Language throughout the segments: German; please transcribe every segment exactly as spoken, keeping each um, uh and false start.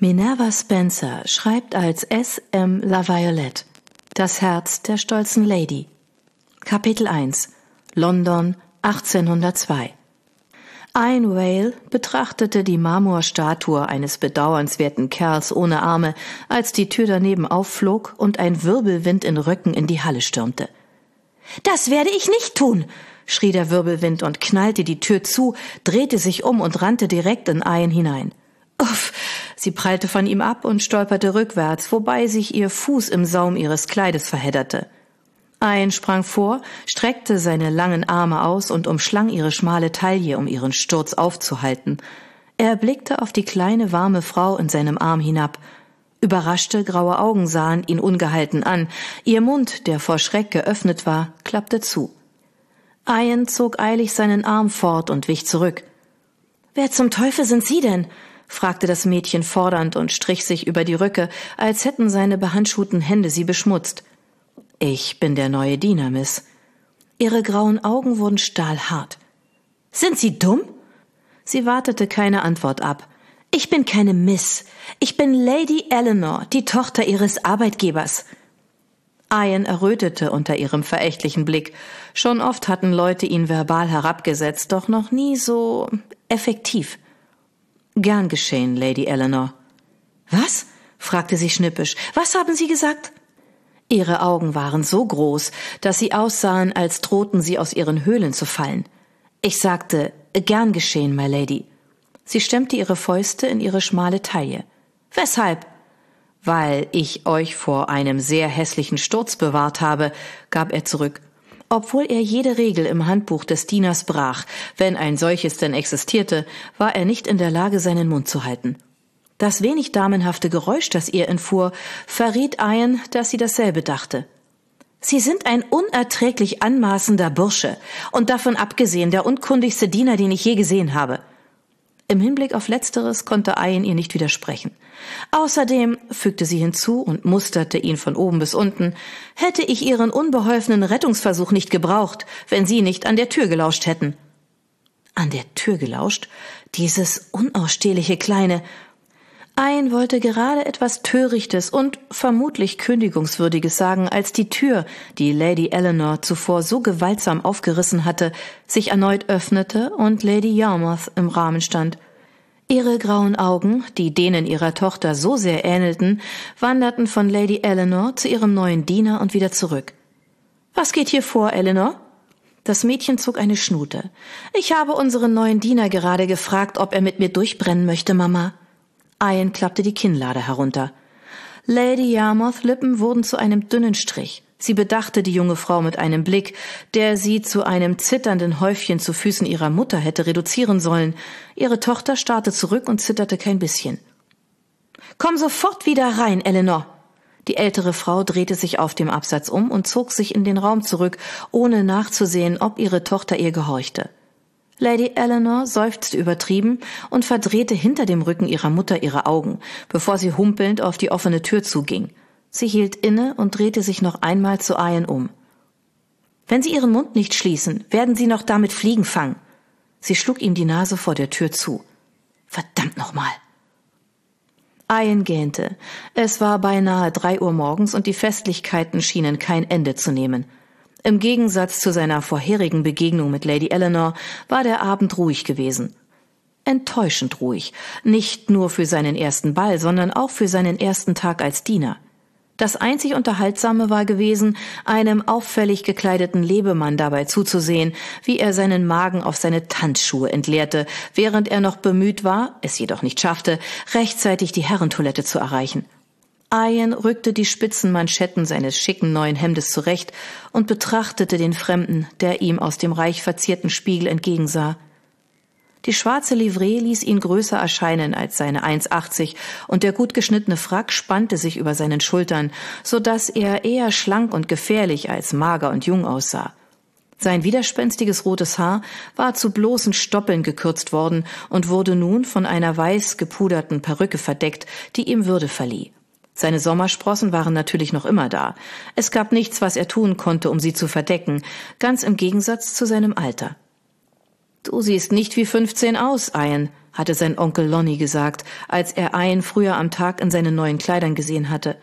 Minerva Spencer schreibt als S M LaViolette Das Herz der stolzen Lady. Kapitel eins. London achtzehnhundertzwei. Ian Whale betrachtete die Marmorstatue eines bedauernswerten Kerls ohne Arme, als die Tür daneben aufflog und ein Wirbelwind in Röcken in die Halle stürmte. »Das werde ich nicht tun«, schrie der Wirbelwind und knallte die Tür zu, drehte sich um und rannte direkt in Ian hinein. Uff! Sie prallte von ihm ab und stolperte rückwärts, wobei sich ihr Fuß im Saum ihres Kleides verhedderte. Ian sprang vor, streckte seine langen Arme aus und umschlang ihre schmale Taille, um ihren Sturz aufzuhalten. Er blickte auf die kleine, warme Frau in seinem Arm hinab. Überraschte, graue Augen sahen ihn ungehalten an. Ihr Mund, der vor Schreck geöffnet war, klappte zu. Ian zog eilig seinen Arm fort und wich zurück. »Wer zum Teufel sind Sie denn?« fragte das Mädchen fordernd und strich sich über die Röcke, als hätten seine behandschuhten Hände sie beschmutzt. »Ich bin der neue Diener, Miss.« Ihre grauen Augen wurden stahlhart. »Sind Sie dumm?« Sie wartete keine Antwort ab. »Ich bin keine Miss. Ich bin Lady Eleanor, die Tochter Ihres Arbeitgebers.« Ian errötete unter ihrem verächtlichen Blick. Schon oft hatten Leute ihn verbal herabgesetzt, doch noch nie so effektiv. »Gern geschehen, Lady Eleanor.« »Was?« fragte sie schnippisch. »Was haben Sie gesagt?« Ihre Augen waren so groß, dass sie aussahen, als drohten sie aus ihren Höhlen zu fallen. »Ich sagte, gern geschehen, my lady.« Sie stemmte ihre Fäuste in ihre schmale Taille. »Weshalb?« »Weil ich euch vor einem sehr hässlichen Sturz bewahrt habe«, gab er zurück. Obwohl er jede Regel im Handbuch des Dieners brach, wenn ein solches denn existierte, war er nicht in der Lage, seinen Mund zu halten. Das wenig damenhafte Geräusch, das ihr entfuhr, verriet Ian, dass sie dasselbe dachte. »Sie sind ein unerträglich anmaßender Bursche und davon abgesehen der unkundigste Diener, den ich je gesehen habe.« Im Hinblick auf Letzteres konnte Ian ihr nicht widersprechen. »Außerdem«, fügte sie hinzu und musterte ihn von oben bis unten, »hätte ich Ihren unbeholfenen Rettungsversuch nicht gebraucht, wenn Sie nicht an der Tür gelauscht hätten.« An der Tür gelauscht? Dieses unausstehliche Kleine. Ian wollte gerade etwas Törichtes und vermutlich Kündigungswürdiges sagen, als die Tür, die Lady Eleanor zuvor so gewaltsam aufgerissen hatte, sich erneut öffnete und Lady Yarmouth im Rahmen stand. Ihre grauen Augen, die denen ihrer Tochter so sehr ähnelten, wanderten von Lady Eleanor zu ihrem neuen Diener und wieder zurück. »Was geht hier vor, Eleanor?« Das Mädchen zog eine Schnute. »Ich habe unseren neuen Diener gerade gefragt, ob er mit mir durchbrennen möchte, Mama.« Ian klappte die Kinnlade herunter. Lady Yarmouths Lippen wurden zu einem dünnen Strich. Sie bedachte die junge Frau mit einem Blick, der sie zu einem zitternden Häufchen zu Füßen ihrer Mutter hätte reduzieren sollen. Ihre Tochter starrte zurück und zitterte kein bisschen. »Komm sofort wieder rein, Eleanor!« Die ältere Frau drehte sich auf dem Absatz um und zog sich in den Raum zurück, ohne nachzusehen, ob ihre Tochter ihr gehorchte. Lady Eleanor seufzte übertrieben und verdrehte hinter dem Rücken ihrer Mutter ihre Augen, bevor sie humpelnd auf die offene Tür zuging. Sie hielt inne und drehte sich noch einmal zu Ian um. »Wenn Sie Ihren Mund nicht schließen, werden Sie noch damit Fliegen fangen.« Sie schlug ihm die Nase vor der Tür zu. »Verdammt nochmal!« Ian gähnte. Es war beinahe drei Uhr morgens und die Festlichkeiten schienen kein Ende zu nehmen. Im Gegensatz zu seiner vorherigen Begegnung mit Lady Eleanor war der Abend ruhig gewesen. Enttäuschend ruhig, nicht nur für seinen ersten Ball, sondern auch für seinen ersten Tag als Diener. Das einzig Unterhaltsame war gewesen, einem auffällig gekleideten Lebemann dabei zuzusehen, wie er seinen Magen auf seine Tanzschuhe entleerte, während er noch bemüht war, es jedoch nicht schaffte, rechtzeitig die Herrentoilette zu erreichen. Ian rückte die spitzen Manschetten seines schicken neuen Hemdes zurecht und betrachtete den Fremden, der ihm aus dem reich verzierten Spiegel entgegensah. Die schwarze Livree ließ ihn größer erscheinen als seine eins achtzig und der gut geschnittene Frack spannte sich über seinen Schultern, so dass er eher schlank und gefährlich als mager und jung aussah. Sein widerspenstiges rotes Haar war zu bloßen Stoppeln gekürzt worden und wurde nun von einer weiß gepuderten Perücke verdeckt, die ihm Würde verlieh. Seine Sommersprossen waren natürlich noch immer da. Es gab nichts, was er tun konnte, um sie zu verdecken, ganz im Gegensatz zu seinem Alter. »Du siehst nicht wie fünfzehn aus, Ian«, hatte sein Onkel Lonnie gesagt, als er Ian früher am Tag in seinen neuen Kleidern gesehen hatte.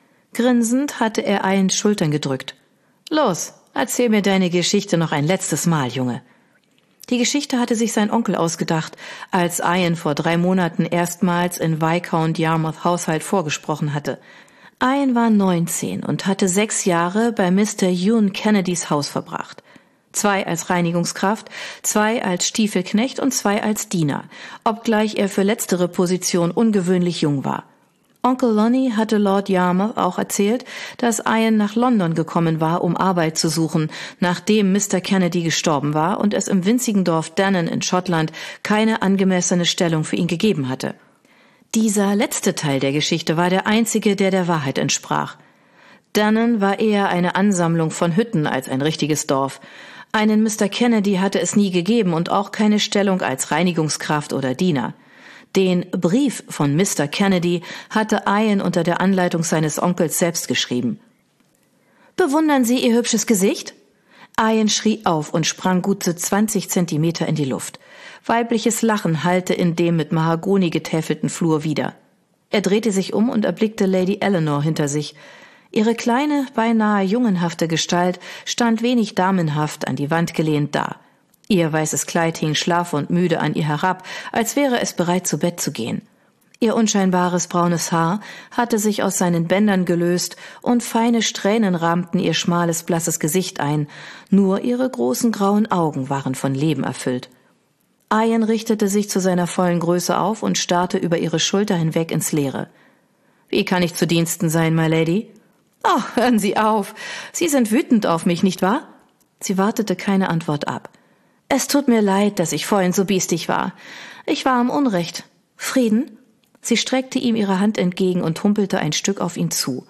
Grinsend hatte er Ians Schultern gedrückt. »Los, erzähl mir deine Geschichte noch ein letztes Mal, Junge.« Die Geschichte hatte sich sein Onkel ausgedacht, als Ian vor drei Monaten erstmals in Viscount Yarmouth Haushalt vorgesprochen hatte. Ian war neunzehn und hatte sechs Jahre bei Mister Ewan Kennedys Haus verbracht. Zwei als Reinigungskraft, zwei als Stiefelknecht und zwei als Diener, obgleich er für letztere Position ungewöhnlich jung war. Onkel Lonnie hatte Lord Yarmouth auch erzählt, dass Ian nach London gekommen war, um Arbeit zu suchen, nachdem Mister Kennedy gestorben war und es im winzigen Dorf Dannon in Schottland keine angemessene Stellung für ihn gegeben hatte. Dieser letzte Teil der Geschichte war der einzige, der der Wahrheit entsprach. Dannon war eher eine Ansammlung von Hütten als ein richtiges Dorf. Einen Mister Kennedy hatte es nie gegeben und auch keine Stellung als Reinigungskraft oder Diener. Den Brief von Mister Kennedy hatte Ian unter der Anleitung seines Onkels selbst geschrieben. »Bewundern Sie Ihr hübsches Gesicht?« Ian schrie auf und sprang gute zwanzig Zentimeter in die Luft. Weibliches Lachen hallte in dem mit Mahagoni getäfelten Flur wider. Er drehte sich um und erblickte Lady Eleanor hinter sich. Ihre kleine, beinahe jungenhafte Gestalt stand wenig damenhaft an die Wand gelehnt da. Ihr weißes Kleid hing schlaff und müde an ihr herab, als wäre es bereit, zu Bett zu gehen. Ihr unscheinbares braunes Haar hatte sich aus seinen Bändern gelöst und feine Strähnen rahmten ihr schmales, blasses Gesicht ein. Nur ihre großen grauen Augen waren von Leben erfüllt. Ian richtete sich zu seiner vollen Größe auf und starrte über ihre Schulter hinweg ins Leere. »Wie kann ich zu Diensten sein, my lady?« »Oh, hören Sie auf. Sie sind wütend auf mich, nicht wahr?« Sie wartete keine Antwort ab. »Es tut mir leid, dass ich vorhin so biestig war. Ich war im Unrecht. Frieden?« Sie streckte ihm ihre Hand entgegen und humpelte ein Stück auf ihn zu.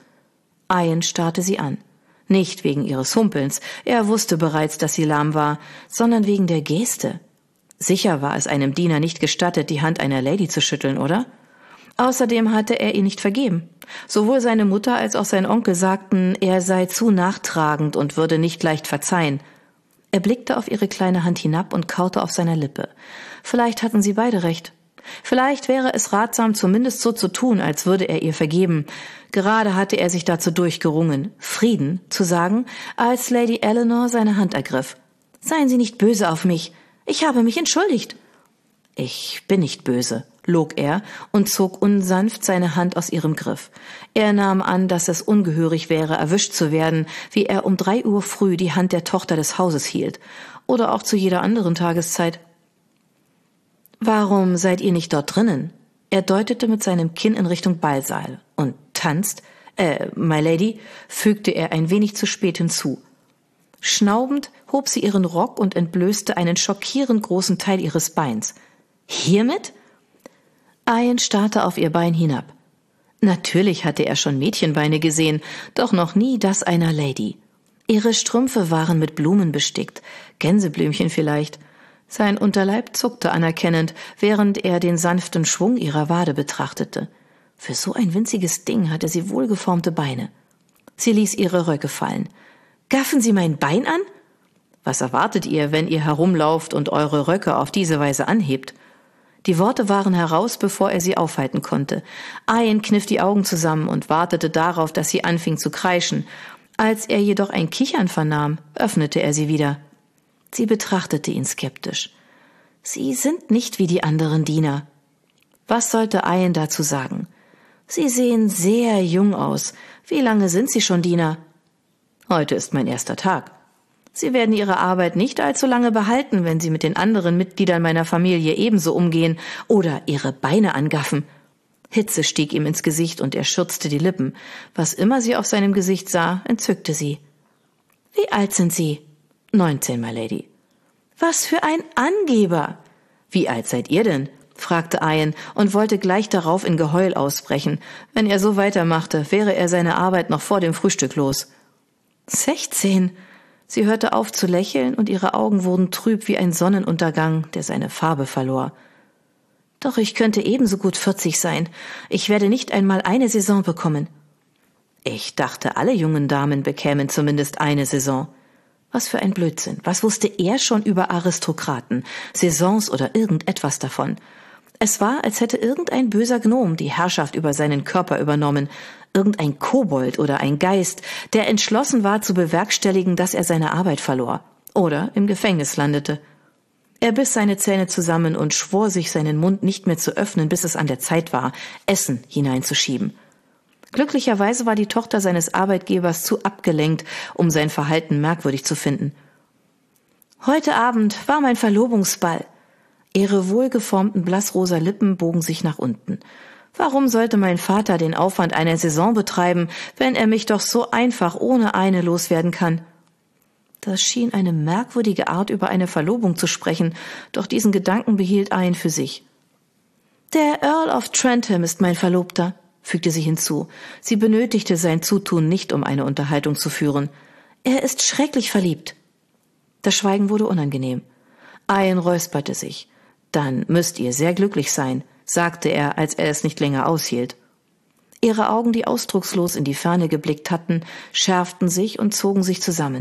Ian starrte sie an. Nicht wegen ihres Humpelns, er wusste bereits, dass sie lahm war, sondern wegen der Geste. Sicher war es einem Diener nicht gestattet, die Hand einer Lady zu schütteln, oder? Außerdem hatte er ihr nicht vergeben. Sowohl seine Mutter als auch sein Onkel sagten, er sei zu nachtragend und würde nicht leicht verzeihen. Er blickte auf ihre kleine Hand hinab und kaute auf seiner Lippe. Vielleicht hatten sie beide recht. Vielleicht wäre es ratsam, zumindest so zu tun, als würde er ihr vergeben. Gerade hatte er sich dazu durchgerungen, Frieden zu sagen, als Lady Eleanor seine Hand ergriff. »Seien Sie nicht böse auf mich. Ich habe mich entschuldigt.« »Ich bin nicht böse«, log er und zog unsanft seine Hand aus ihrem Griff. Er nahm an, dass es ungehörig wäre, erwischt zu werden, wie er um drei Uhr früh die Hand der Tochter des Hauses hielt. Oder auch zu jeder anderen Tageszeit. »Warum seid ihr nicht dort drinnen?« Er deutete mit seinem Kinn in Richtung Ballsaal. »Und tanzt? Äh, my lady«, fügte er ein wenig zu spät hinzu. Schnaubend hob sie ihren Rock und entblößte einen schockierend großen Teil ihres Beins. »Hiermit?« Ian starrte auf ihr Bein hinab. Natürlich hatte er schon Mädchenbeine gesehen, doch noch nie das einer Lady. Ihre Strümpfe waren mit Blumen bestickt, Gänseblümchen vielleicht. Sein Unterleib zuckte anerkennend, während er den sanften Schwung ihrer Wade betrachtete. Für so ein winziges Ding hatte sie wohlgeformte Beine. Sie ließ ihre Röcke fallen. »Gaffen Sie mein Bein an?« »Was erwartet ihr, wenn ihr herumlauft und eure Röcke auf diese Weise anhebt?« Die Worte waren heraus, bevor er sie aufhalten konnte. Ian kniff die Augen zusammen und wartete darauf, dass sie anfing zu kreischen. Als er jedoch ein Kichern vernahm, öffnete er sie wieder. Sie betrachtete ihn skeptisch. »Sie sind nicht wie die anderen Diener.« Was sollte Ian dazu sagen? »Sie sehen sehr jung aus. Wie lange sind Sie schon Diener?« »Heute ist mein erster Tag.« »Sie werden Ihre Arbeit nicht allzu lange behalten, wenn Sie mit den anderen Mitgliedern meiner Familie ebenso umgehen oder Ihre Beine angaffen.« Hitze stieg ihm ins Gesicht und er schürzte die Lippen. Was immer sie auf seinem Gesicht sah, entzückte sie. »Wie alt sind Sie?« »Neunzehn, my lady.« »Was für ein Angeber!« »Wie alt seid ihr denn?« fragte Ian und wollte gleich darauf in Geheul ausbrechen. Wenn er so weitermachte, wäre er seine Arbeit noch vor dem Frühstück los. »Sechzehn!« Sie hörte auf zu lächeln und ihre Augen wurden trüb wie ein Sonnenuntergang, der seine Farbe verlor. »Doch ich könnte ebenso gut vierzig sein. Ich werde nicht einmal eine Saison bekommen.« »Ich dachte, alle jungen Damen bekämen zumindest eine Saison.« Was für ein Blödsinn. Was wusste er schon über Aristokraten, Saisons oder irgendetwas davon? Es war, als hätte irgendein böser Gnom die Herrschaft über seinen Körper übernommen, irgendein Kobold oder ein Geist, der entschlossen war zu bewerkstelligen, dass er seine Arbeit verlor oder im Gefängnis landete. Er biss seine Zähne zusammen und schwor sich, seinen Mund nicht mehr zu öffnen, bis es an der Zeit war, Essen hineinzuschieben. Glücklicherweise war die Tochter seines Arbeitgebers zu abgelenkt, um sein Verhalten merkwürdig zu finden. »Heute Abend war mein Verlobungsball.« Ihre wohlgeformten blassrosa Lippen bogen sich nach unten. »Warum sollte mein Vater den Aufwand einer Saison betreiben, wenn er mich doch so einfach ohne eine loswerden kann?« Das schien eine merkwürdige Art, über eine Verlobung zu sprechen, doch diesen Gedanken behielt Ian für sich. »Der Earl of Trentham ist mein Verlobter«, fügte sie hinzu. Sie benötigte sein Zutun nicht, um eine Unterhaltung zu führen. »Er ist schrecklich verliebt.« Das Schweigen wurde unangenehm. Ian räusperte sich. »Dann müsst ihr sehr glücklich sein«, sagte er, als er es nicht länger aushielt. Ihre Augen, die ausdruckslos in die Ferne geblickt hatten, schärften sich und zogen sich zusammen.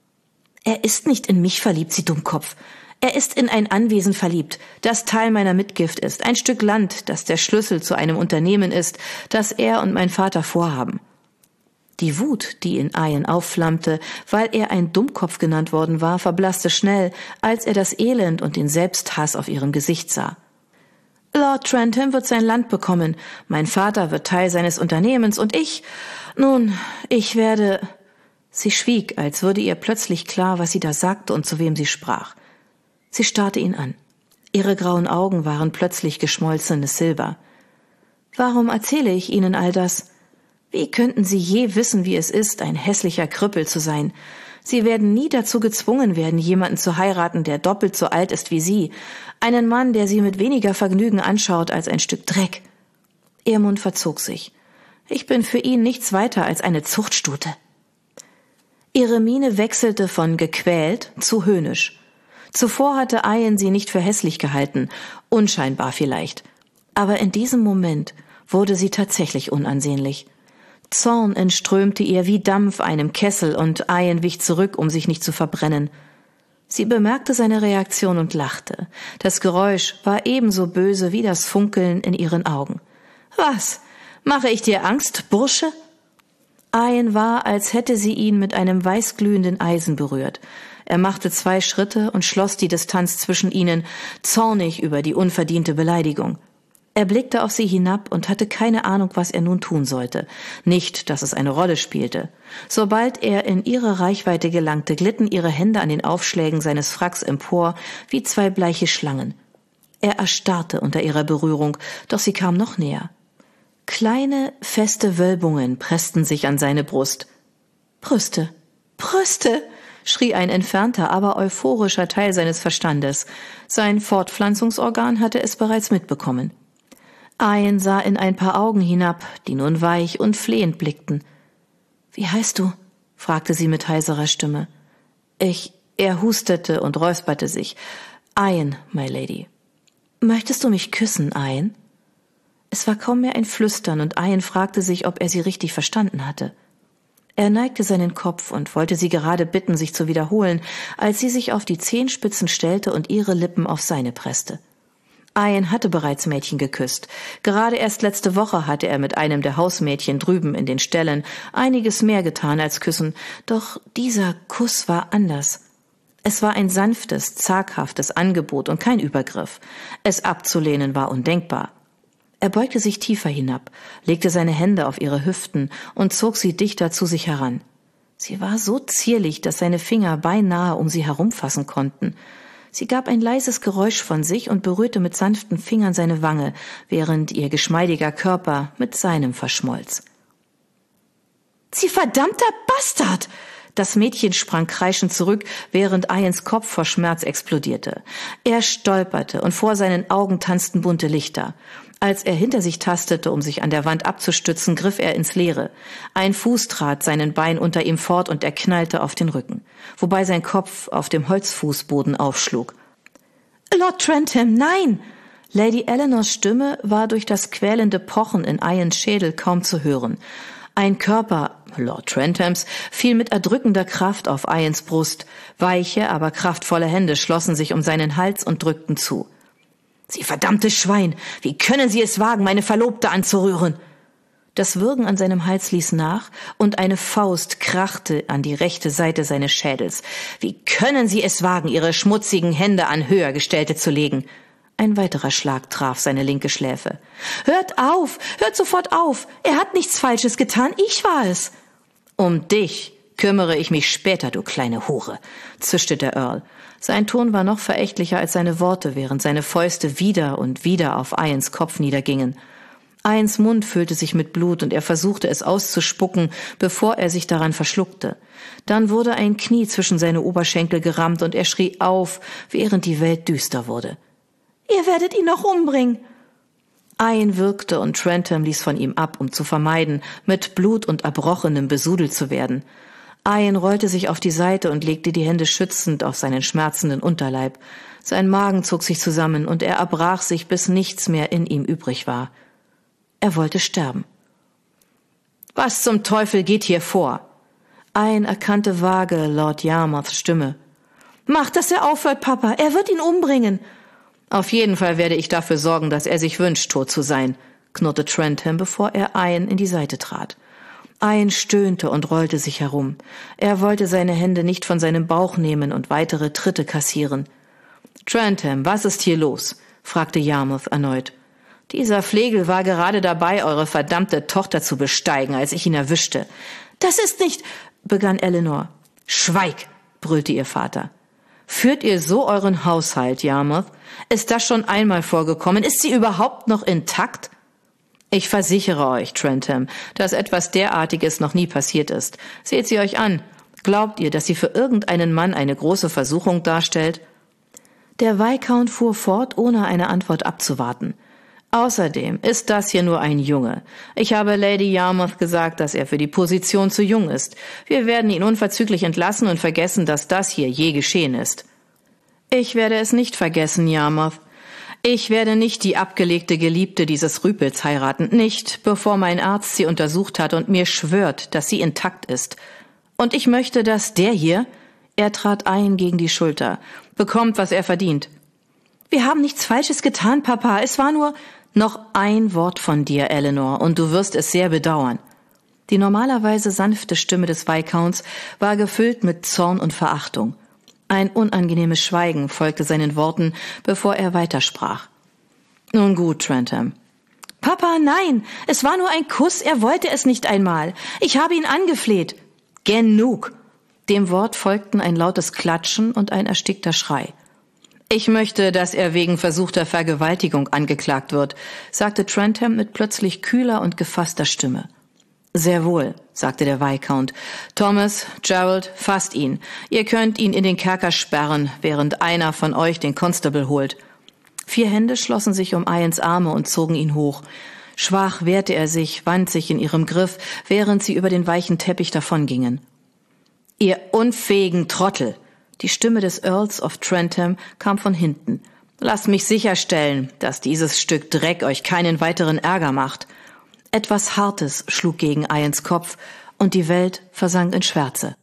»Er ist nicht in mich verliebt, Sie Dummkopf. Er ist in ein Anwesen verliebt, das Teil meiner Mitgift ist, ein Stück Land, das der Schlüssel zu einem Unternehmen ist, das er und mein Vater vorhaben.« Die Wut, die in Ian aufflammte, weil er ein Dummkopf genannt worden war, verblasste schnell, als er das Elend und den Selbsthass auf ihrem Gesicht sah. »Lord Trentham wird sein Land bekommen, mein Vater wird Teil seines Unternehmens und ich, nun, ich werde...« Sie schwieg, als würde ihr plötzlich klar, was sie da sagte und zu wem sie sprach. Sie starrte ihn an. Ihre grauen Augen waren plötzlich geschmolzenes Silber. »Warum erzähle ich Ihnen all das? Wie könnten Sie je wissen, wie es ist, ein hässlicher Krüppel zu sein? Sie werden nie dazu gezwungen werden, jemanden zu heiraten, der doppelt so alt ist wie Sie, einen Mann, der Sie mit weniger Vergnügen anschaut als ein Stück Dreck.« Ihr Mund verzog sich. »Ich bin für ihn nichts weiter als eine Zuchtstute.« Ihre Miene wechselte von gequält zu höhnisch. Zuvor hatte Ian sie nicht für hässlich gehalten, unscheinbar vielleicht. Aber in diesem Moment wurde sie tatsächlich unansehnlich. Zorn entströmte ihr wie Dampf einem Kessel und Ian wich zurück, um sich nicht zu verbrennen. Sie bemerkte seine Reaktion und lachte. Das Geräusch war ebenso böse wie das Funkeln in ihren Augen. »Was? Mache ich dir Angst, Bursche?« Ian war, als hätte sie ihn mit einem weißglühenden Eisen berührt. Er machte zwei Schritte und schloss die Distanz zwischen ihnen, zornig über die unverdiente Beleidigung. Er blickte auf sie hinab und hatte keine Ahnung, was er nun tun sollte. Nicht, dass es eine Rolle spielte. Sobald er in ihre Reichweite gelangte, glitten ihre Hände an den Aufschlägen seines Fracks empor wie zwei bleiche Schlangen. Er erstarrte unter ihrer Berührung, doch sie kam noch näher. Kleine, feste Wölbungen pressten sich an seine Brust. »Brüste! Brüste!« schrie ein entfernter, aber euphorischer Teil seines Verstandes. Sein Fortpflanzungsorgan hatte es bereits mitbekommen. Ian sah in ein paar Augen hinab, die nun weich und flehend blickten. »Wie heißt du?« fragte sie mit heiserer Stimme. »Ich...« Er hustete und räusperte sich. »Ian, my lady.« »Möchtest du mich küssen, Ian?« Es war kaum mehr ein Flüstern, und Ian fragte sich, ob er sie richtig verstanden hatte. Er neigte seinen Kopf und wollte sie gerade bitten, sich zu wiederholen, als sie sich auf die Zehenspitzen stellte und ihre Lippen auf seine presste. Ian hatte bereits Mädchen geküsst. Gerade erst letzte Woche hatte er mit einem der Hausmädchen drüben in den Ställen einiges mehr getan als küssen, doch dieser Kuss war anders. Es war ein sanftes, zaghaftes Angebot und kein Übergriff. Es abzulehnen war undenkbar. Er beugte sich tiefer hinab, legte seine Hände auf ihre Hüften und zog sie dichter zu sich heran. Sie war so zierlich, dass seine Finger beinahe um sie herumfassen konnten. Sie gab ein leises Geräusch von sich und berührte mit sanften Fingern seine Wange, während ihr geschmeidiger Körper mit seinem verschmolz. »Sie verdammter Bastard!« Das Mädchen sprang kreischend zurück, während Ians Kopf vor Schmerz explodierte. Er stolperte und vor seinen Augen tanzten bunte Lichter. Als er hinter sich tastete, um sich an der Wand abzustützen, griff er ins Leere. Ein Fuß trat seinen Bein unter ihm fort und er knallte auf den Rücken, wobei sein Kopf auf dem Holzfußboden aufschlug. »Lord Trentham, nein!« Lady Eleanors Stimme war durch das quälende Pochen in Ians Schädel kaum zu hören. Ein Körper, Lord Trenthams, fiel mit erdrückender Kraft auf Ians Brust. Weiche, aber kraftvolle Hände schlossen sich um seinen Hals und drückten zu. »Sie verdammtes Schwein! Wie können Sie es wagen, meine Verlobte anzurühren?« Das Würgen an seinem Hals ließ nach, und eine Faust krachte an die rechte Seite seines Schädels. »Wie können Sie es wagen, Ihre schmutzigen Hände an Höhergestellte zu legen?« Ein weiterer Schlag traf seine linke Schläfe. »Hört auf! Hört sofort auf! Er hat nichts Falsches getan, ich war es!« »Um dich kümmere ich mich später, du kleine Hure«, zischte der Earl. Sein Ton war noch verächtlicher als seine Worte, während seine Fäuste wieder und wieder auf Ians Kopf niedergingen. Ians Mund füllte sich mit Blut, und er versuchte es auszuspucken, bevor er sich daran verschluckte. Dann wurde ein Knie zwischen seine Oberschenkel gerammt, und er schrie auf, während die Welt düster wurde. »Ihr werdet ihn noch umbringen!« Ian würgte, und Trentham ließ von ihm ab, um zu vermeiden, mit Blut und Erbrochenem besudelt zu werden. Ian rollte sich auf die Seite und legte die Hände schützend auf seinen schmerzenden Unterleib. Sein Magen zog sich zusammen, und er erbrach sich, bis nichts mehr in ihm übrig war. Er wollte sterben. »Was zum Teufel geht hier vor?« Ian erkannte vage Lord Yarmouths Stimme. »Macht, dass er aufhört, Papa. Er wird ihn umbringen.« »Auf jeden Fall werde ich dafür sorgen, dass er sich wünscht, tot zu sein«, knurrte Trentham, bevor er Ian in die Seite trat. Ian stöhnte und rollte sich herum. Er wollte seine Hände nicht von seinem Bauch nehmen und weitere Tritte kassieren. »Trentham, was ist hier los?« fragte Yarmouth erneut. »Dieser Flegel war gerade dabei, eure verdammte Tochter zu besteigen, als ich ihn erwischte.« »Das ist nicht«, begann Eleanor. »Schweig«, brüllte ihr Vater. »Führt ihr so euren Haushalt, Yarmouth? Ist das schon einmal vorgekommen? Ist sie überhaupt noch intakt?« »Ich versichere euch, Trentham, dass etwas derartiges noch nie passiert ist. Seht sie euch an. Glaubt ihr, dass sie für irgendeinen Mann eine große Versuchung darstellt?« Der Viscount fuhr fort, ohne eine Antwort abzuwarten. »Außerdem ist das hier nur ein Junge. Ich habe Lady Yarmouth gesagt, dass er für die Position zu jung ist. Wir werden ihn unverzüglich entlassen und vergessen, dass das hier je geschehen ist.« »Ich werde es nicht vergessen, Yarmouth. Ich werde nicht die abgelegte Geliebte dieses Rüpels heiraten, nicht, bevor mein Arzt sie untersucht hat und mir schwört, dass sie intakt ist. Und ich möchte, dass der hier«, er trat ein gegen die Schulter, »bekommt, was er verdient.« »Wir haben nichts Falsches getan, Papa. Es war nur...« »Noch ein Wort von dir, Eleanor, und du wirst es sehr bedauern.« Die normalerweise sanfte Stimme des Viscounts war gefüllt mit Zorn und Verachtung. Ein unangenehmes Schweigen folgte seinen Worten, bevor er weitersprach. »Nun gut, Trentham.« »Papa, nein! Es war nur ein Kuss, er wollte es nicht einmal. Ich habe ihn angefleht.« »Genug!« Dem Wort folgten ein lautes Klatschen und ein erstickter Schrei. »Ich möchte, dass er wegen versuchter Vergewaltigung angeklagt wird«, sagte Trentham mit plötzlich kühler und gefasster Stimme. »Sehr wohl«, sagte der Viscount. »Thomas, Gerald, fasst ihn. Ihr könnt ihn in den Kerker sperren, während einer von euch den Constable holt.« Vier Hände schlossen sich um Ians Arme und zogen ihn hoch. Schwach wehrte er sich, wand sich in ihrem Griff, während sie über den weichen Teppich davongingen. »Ihr unfähigen Trottel!« Die Stimme des Earls of Trentham kam von hinten. »Lasst mich sicherstellen, dass dieses Stück Dreck euch keinen weiteren Ärger macht.« Etwas Hartes schlug gegen Ians Kopf, und die Welt versank in Schwärze.